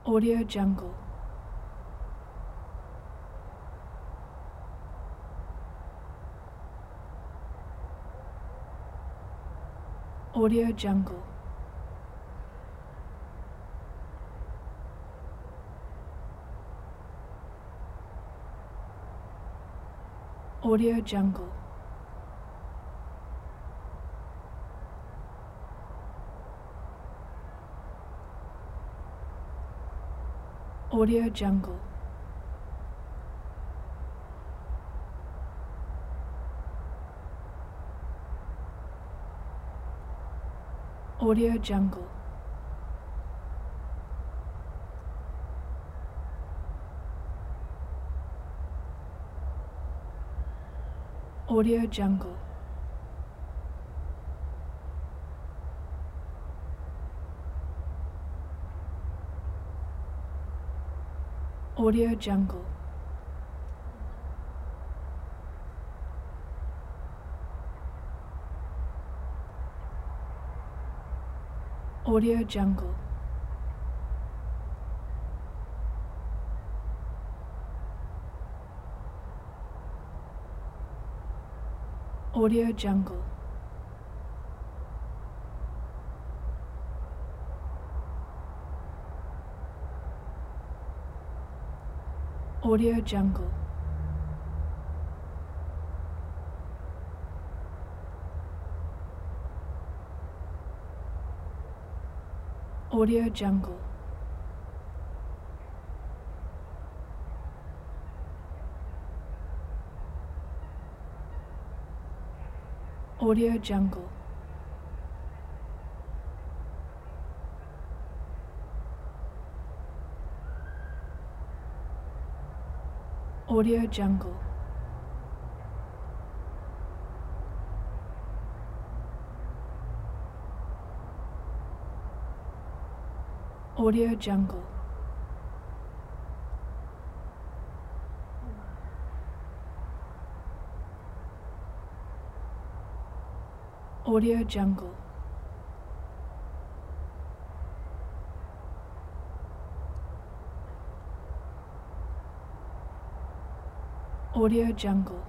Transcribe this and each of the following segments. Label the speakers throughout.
Speaker 1: Audio Jungle. Audio Jungle. Audio Jungle. Audio Jungle. Audio Jungle. Audio Jungle. Audio Jungle. Audio Jungle. Audio Jungle. Audio Jungle. Audio Jungle. Audio Jungle. Audio Jungle. Audio Jungle. Audio Jungle. Audio Jungle.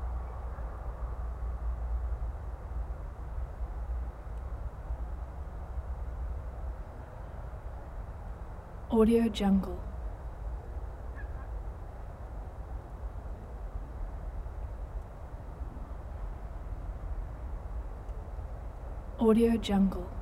Speaker 1: Audio Jungle. Audio Jungle.